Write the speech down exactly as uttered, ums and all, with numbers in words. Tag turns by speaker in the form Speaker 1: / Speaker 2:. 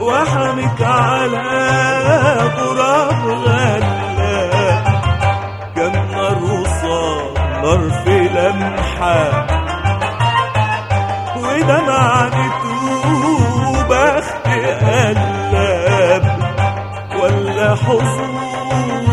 Speaker 1: وحمك على غراب غلاب، كان نار وصار نار في لمحة، ودمعته بخت قلب ولا حزن